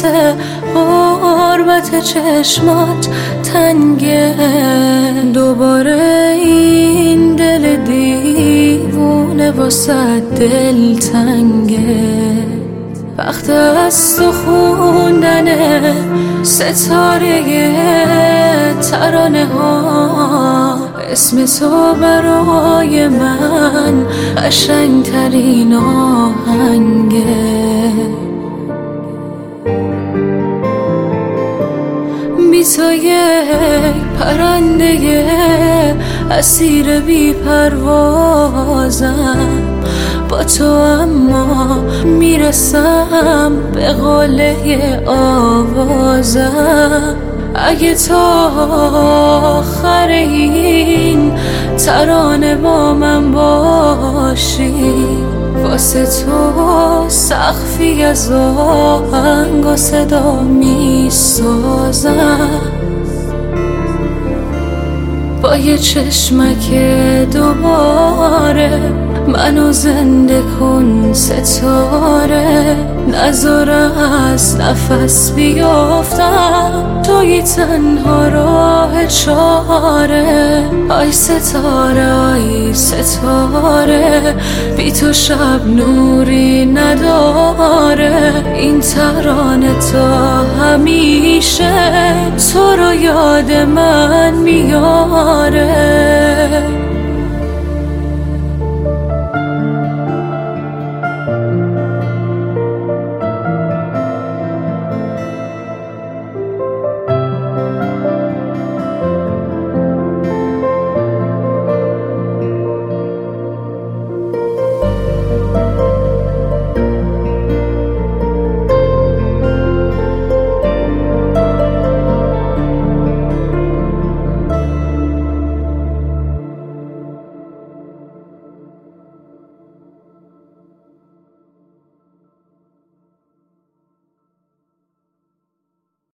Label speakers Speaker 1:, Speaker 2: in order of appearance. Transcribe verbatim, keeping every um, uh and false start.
Speaker 1: واسه غربت چشمات تنگه. دوباره این دل دیوونه واسه دل تنگه. وقت از تو خوندن ستاره ترانه ها، اسم تو برای من قشنگترین آهنگه. بی تو یک پرنده اسیر بی پروازم، با تو اما میرسم به قله آوازم. اگه تا آخر این ترانه با من باشی، واسه تو سقفی از آهنگ و صدا میسازم. با یه چشمک دوباره منو زنده کن ستاره، نذار از نفس بیافتم، توی تنها راه چاره. آی ستاره آی ستاره، بی تو شب نوری نداره. این ترانه تا همیشه تو رو یاد من میاره.